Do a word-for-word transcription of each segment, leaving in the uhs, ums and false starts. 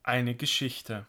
Eine Geschichte.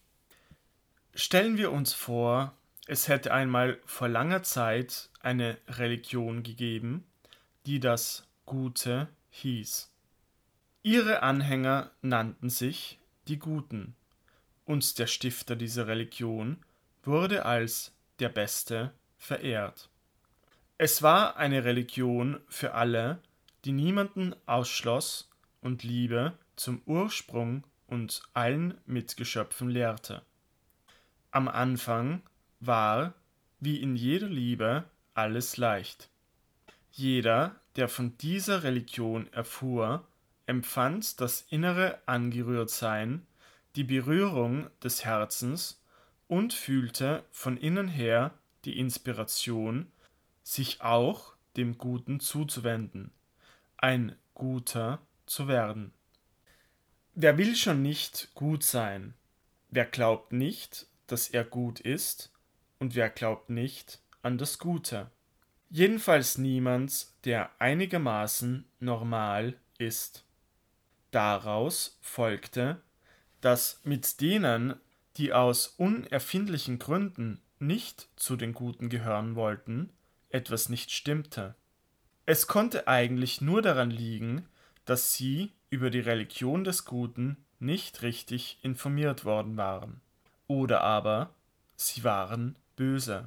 Stellen wir uns vor, es hätte einmal vor langer Zeit eine Religion gegeben, die das Gute hieß. Ihre Anhänger nannten sich die Guten, und der Stifter dieser Religion wurde als der Beste verehrt. Es war eine Religion für alle, die niemanden ausschloss und Liebe zum Ursprung und allen Mitgeschöpfen lehrte. Am Anfang war, wie in jeder Liebe, alles leicht. Jeder, der von dieser Religion erfuhr, empfand das innere Angerührtsein, die Berührung des Herzens und fühlte von innen her die Inspiration, sich auch dem Guten zuzuwenden, ein Guter zu werden. Wer will schon nicht gut sein? Wer glaubt nicht, dass er gut ist? Und wer glaubt nicht an das Gute? Jedenfalls niemand, der einigermaßen normal ist. Daraus folgte, dass mit denen, die aus unerfindlichen Gründen nicht zu den Guten gehören wollten, etwas nicht stimmte. Es konnte eigentlich nur daran liegen, dass sie über die Religion des Guten nicht richtig informiert worden waren. Oder aber sie waren böse.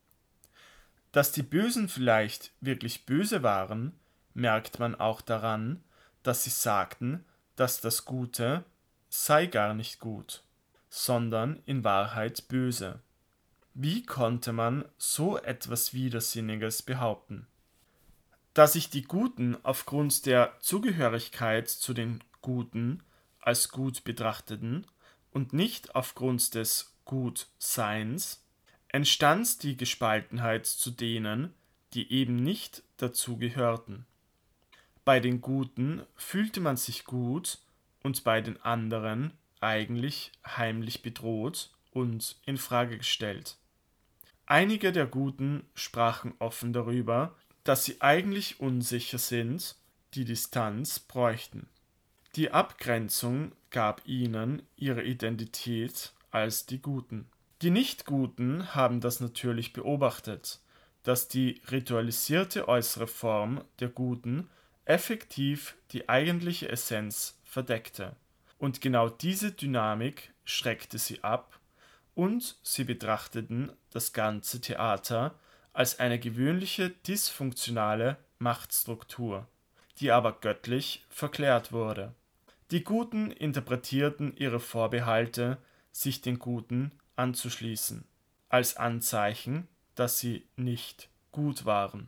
Dass die Bösen vielleicht wirklich böse waren, merkt man auch daran, dass sie sagten, dass das Gute sei gar nicht gut, sondern in Wahrheit böse. Wie konnte man so etwas Widersinniges behaupten? Da sich die Guten aufgrund der Zugehörigkeit zu den Guten als gut betrachteten und nicht aufgrund des Gutseins, entstand die Gespaltenheit zu denen, die eben nicht dazu gehörten. Bei den Guten fühlte man sich gut und bei den anderen eigentlich heimlich bedroht und in Frage gestellt. Einige der Guten sprachen offen darüber, dass sie eigentlich unsicher sind, die Distanz bräuchten. Die Abgrenzung gab ihnen ihre Identität als die Guten. Die Nicht-Guten haben das natürlich beobachtet, dass die ritualisierte äußere Form der Guten effektiv die eigentliche Essenz verdeckte. Und genau diese Dynamik schreckte sie ab und sie betrachteten das ganze Theater als eine gewöhnliche dysfunktionale Machtstruktur, die aber göttlich verklärt wurde. Die Guten interpretierten ihre Vorbehalte, sich den Guten anzuschließen, als Anzeichen, dass sie nicht gut waren.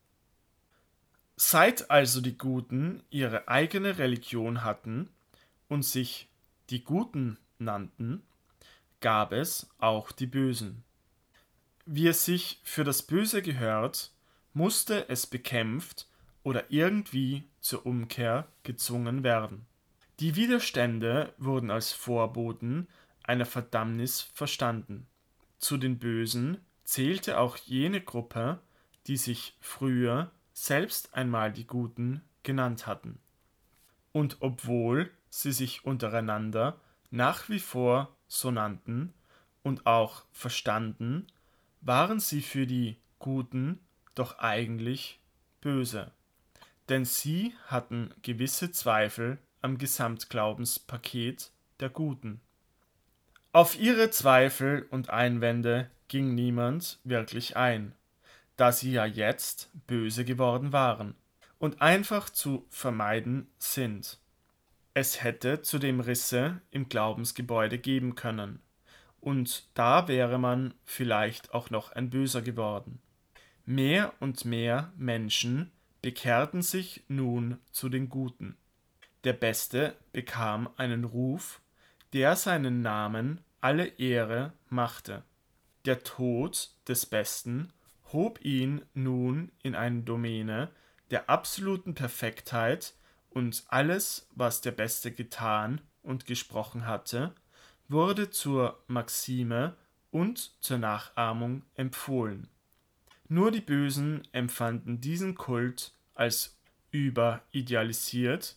Seit also die Guten ihre eigene Religion hatten und sich die Guten nannten, gab es auch die Bösen. Wie es sich für das Böse gehört, musste es bekämpft oder irgendwie zur Umkehr gezwungen werden. Die Widerstände wurden als Vorboten einer Verdammnis verstanden. Zu den Bösen zählte auch jene Gruppe, die sich früher selbst einmal die Guten genannt hatten. Und obwohl sie sich untereinander nach wie vor so nannten und auch verstanden, waren sie für die Guten doch eigentlich böse. Denn sie hatten gewisse Zweifel am Gesamtglaubenspaket der Guten. Auf ihre Zweifel und Einwände ging niemand wirklich ein, da sie ja jetzt böse geworden waren und einfach zu vermeiden sind. Es hätte zudem Risse im Glaubensgebäude geben können, und da wäre man vielleicht auch noch ein Böser geworden. Mehr und mehr Menschen bekehrten sich nun zu den Guten. Der Beste bekam einen Ruf, der seinen Namen alle Ehre machte. Der Tod des Besten hob ihn nun in eine Domäne der absoluten Perfektheit, und alles, was der Beste getan und gesprochen hatte, wurde zur Maxime und zur Nachahmung empfohlen. Nur die Bösen empfanden diesen Kult als überidealisiert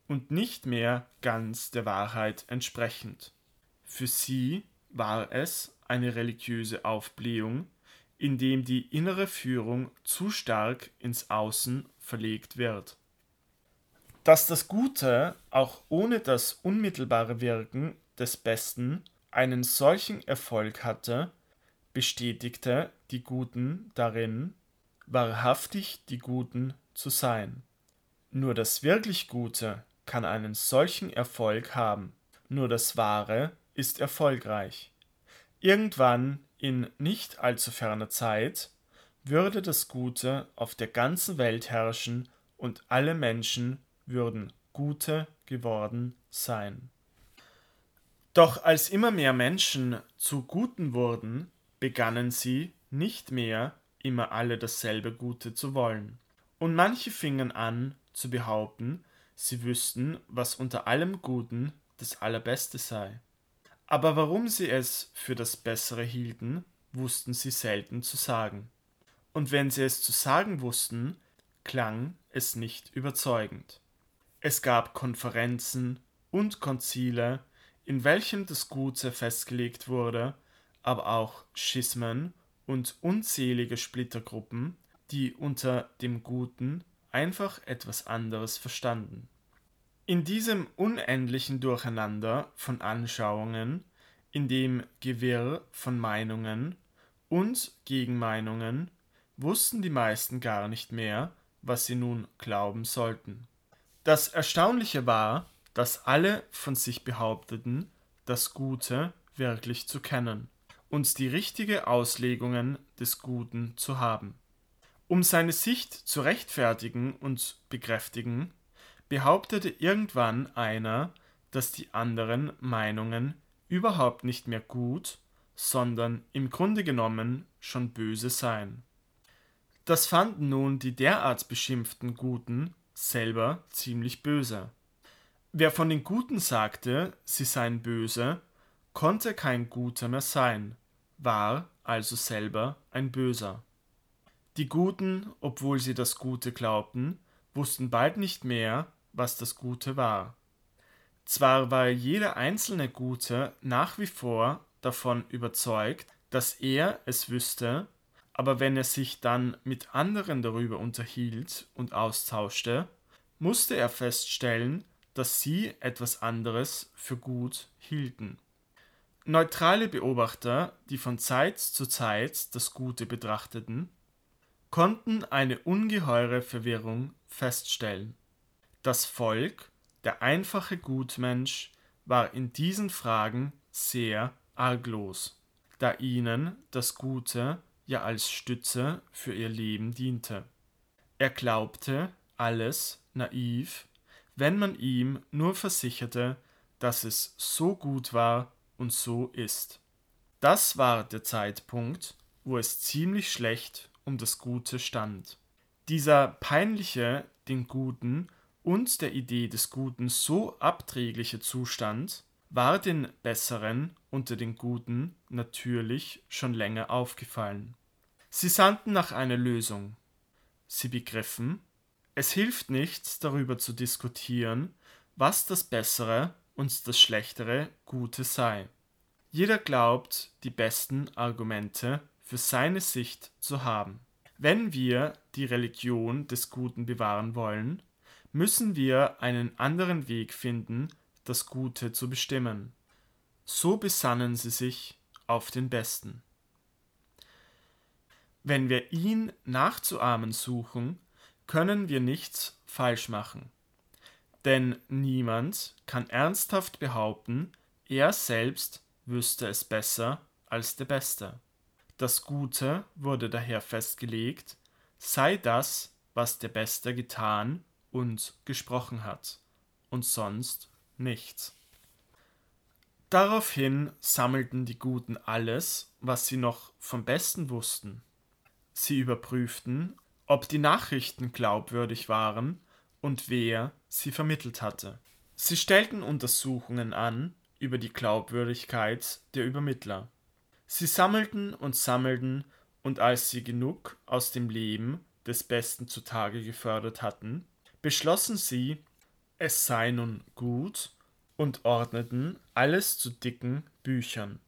und nicht mehr ganz der Wahrheit entsprechend. Für sie war es eine religiöse Aufblähung, indem die innere Führung zu stark ins Außen verlegt wird. Dass das Gute auch ohne das unmittelbare Wirken des Besten einen solchen Erfolg hatte, bestätigte die Guten darin, wahrhaftig die Guten zu sein. Nur das wirklich Gute kann einen solchen Erfolg haben. Nur das Wahre ist erfolgreich. Irgendwann in nicht allzu ferner Zeit würde das Gute auf der ganzen Welt herrschen und alle Menschen würden Gute geworden sein. Doch als immer mehr Menschen zu Guten wurden, begannen sie nicht mehr immer alle dasselbe Gute zu wollen. Und manche fingen an zu behaupten, sie wüssten, was unter allem Guten das Allerbeste sei. Aber warum sie es für das Bessere hielten, wussten sie selten zu sagen. Und wenn sie es zu sagen wussten, klang es nicht überzeugend. Es gab Konferenzen und Konzile, in welchen das Gute festgelegt wurde, aber auch Schismen und unzählige Splittergruppen, die unter dem Guten einfach etwas anderes verstanden. In diesem unendlichen Durcheinander von Anschauungen, in dem Gewirr von Meinungen und Gegenmeinungen, wussten die meisten gar nicht mehr, was sie nun glauben sollten. Das Erstaunliche war, dass alle von sich behaupteten, das Gute wirklich zu kennen und die richtige Auslegungen des Guten zu haben. Um seine Sicht zu rechtfertigen und bekräftigen, behauptete irgendwann einer, dass die anderen Meinungen überhaupt nicht mehr gut, sondern im Grunde genommen schon böse seien. Das fanden nun die derart beschimpften Guten selber ziemlich böse. Wer von den Guten sagte, sie seien böse, konnte kein Guter mehr sein, war also selber ein Böser. Die Guten, obwohl sie das Gute glaubten, wussten bald nicht mehr, was das Gute war. Zwar war jeder einzelne Gute nach wie vor davon überzeugt, dass er es wüsste, aber wenn er sich dann mit anderen darüber unterhielt und austauschte, musste er feststellen, dass sie etwas anderes für gut hielten. Neutrale Beobachter, die von Zeit zu Zeit das Gute betrachteten, konnten eine ungeheure Verwirrung feststellen. Das Volk, der einfache Gutmensch, war in diesen Fragen sehr arglos, da ihnen das Gute ja als Stütze für ihr Leben diente. Er glaubte alles naiv, wenn man ihm nur versicherte, dass es so gut war und so ist. Das war der Zeitpunkt, wo es ziemlich schlecht um das Gute stand. Dieser peinliche, den Guten und der Idee des Guten so abträgliche Zustand war den Besseren unter den Guten natürlich schon länger aufgefallen. Sie sandten nach einer Lösung. Sie begriffen, es hilft nichts, darüber zu diskutieren, was das Bessere und das Schlechtere Gute sei. Jeder glaubt, die besten Argumente für seine Sicht zu haben. Wenn wir die Religion des Guten bewahren wollen, müssen wir einen anderen Weg finden, das Gute zu bestimmen. So besannen sie sich auf den Besten. Wenn wir ihn nachzuahmen suchen, können wir nichts falsch machen. Denn niemand kann ernsthaft behaupten, er selbst wüsste es besser als der Beste. Das Gute wurde daher festgelegt, sei das, was der Beste getan und gesprochen hat, und sonst nichts. Daraufhin sammelten die Guten alles, was sie noch vom Besten wussten. Sie überprüften, ob die Nachrichten glaubwürdig waren und wer sie vermittelt hatte. Sie stellten Untersuchungen an über die Glaubwürdigkeit der Übermittler. Sie sammelten und sammelten, und als sie genug aus dem Leben des Besten zutage gefördert hatten, beschlossen sie, es sei nun gut und ordneten alles zu dicken Büchern.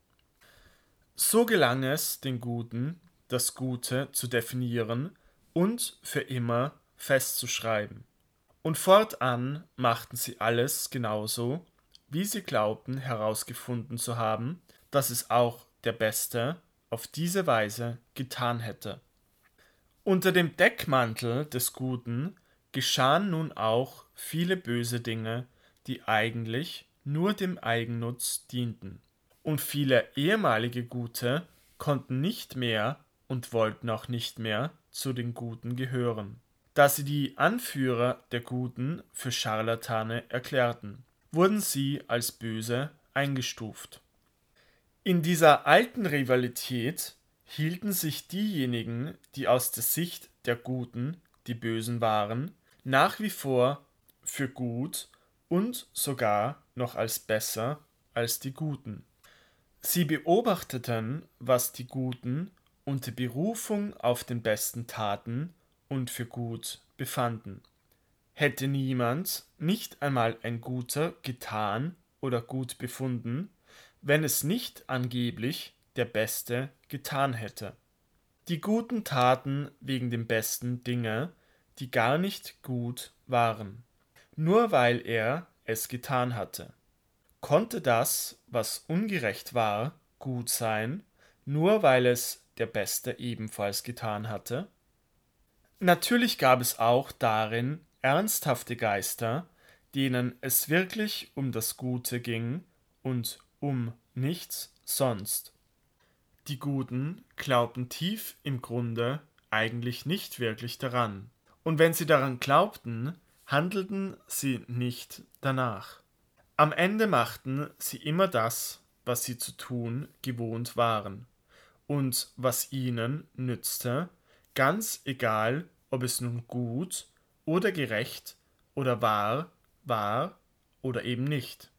So gelang es den Guten, das Gute zu definieren und für immer festzuschreiben. Und fortan machten sie alles genauso, wie sie glaubten herausgefunden zu haben, dass es auch der Beste auf diese Weise getan hätte. Unter dem Deckmantel des Guten geschahen nun auch viele böse Dinge, die eigentlich nur dem Eigennutz dienten. Und viele ehemalige Gute konnten nicht mehr und wollten auch nicht mehr zu den Guten gehören, da sie die Anführer der Guten für Scharlatane erklärten, wurden sie als böse eingestuft. In dieser alten Rivalität hielten sich diejenigen, die aus der Sicht der Guten die Bösen waren, nach wie vor für gut und sogar noch als besser als die Guten. Sie beobachteten, was die Guten unter Berufung auf den Besten taten und für gut befanden. Hätte niemand, nicht einmal ein Guter, getan oder gut befunden, wenn es nicht angeblich der Beste getan hätte. Die Guten taten wegen dem Besten Dinge, die gar nicht gut waren, nur weil er es getan hatte. Konnte das, was ungerecht war, gut sein, nur weil es der Beste ebenfalls getan hatte? Natürlich gab es auch darin ernsthafte Geister, denen es wirklich um das Gute ging und um nichts sonst. Die Guten glaubten tief im Grunde eigentlich nicht wirklich daran. Und wenn sie daran glaubten, handelten sie nicht danach. Am Ende machten sie immer das, was sie zu tun gewohnt waren und was ihnen nützte, ganz egal, ob es nun gut oder gerecht oder wahr war oder eben nicht.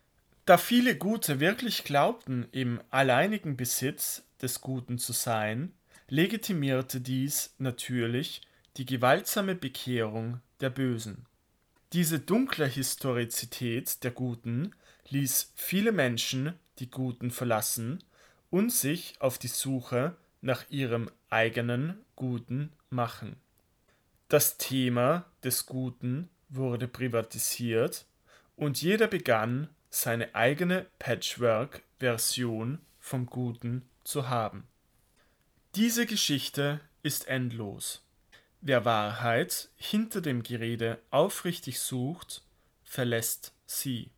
Da viele Gute wirklich glaubten, im alleinigen Besitz des Guten zu sein, legitimierte dies natürlich die gewaltsame Bekehrung der Bösen. Diese dunkle Historizität der Guten ließ viele Menschen die Guten verlassen und sich auf die Suche nach ihrem eigenen Guten machen. Das Thema des Guten wurde privatisiert und jeder begann, seine eigene Patchwork-Version vom Guten zu haben. Diese Geschichte ist endlos. Wer Wahrheit hinter dem Gerede aufrichtig sucht, verlässt sie.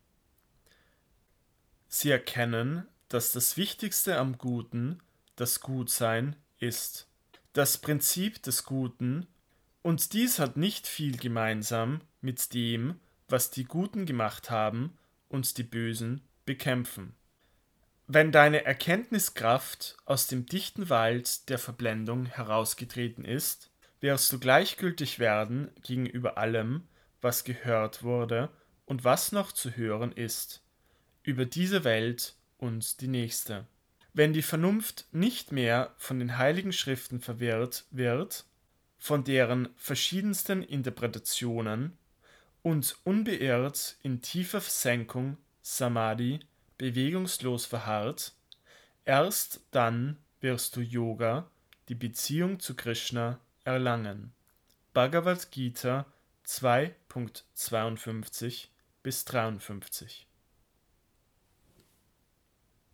Sie erkennen, dass das Wichtigste am Guten das Gutsein ist, das Prinzip des Guten, und dies hat nicht viel gemeinsam mit dem, was die Guten gemacht haben und die Bösen bekämpfen. Wenn deine Erkenntniskraft aus dem dichten Wald der Verblendung herausgetreten ist, wirst du gleichgültig werden gegenüber allem, was gehört wurde und was noch zu hören ist, über diese Welt und die nächste. Wenn die Vernunft nicht mehr von den heiligen Schriften verwirrt wird, von deren verschiedensten Interpretationen, und unbeirrt in tiefer Versenkung Samadhi bewegungslos verharrt, erst dann wirst du Yoga, die Beziehung zu Krishna, erlangen. Bhagavad Gita zwei Punkt zweiundfünfzig bis dreiundfünfzig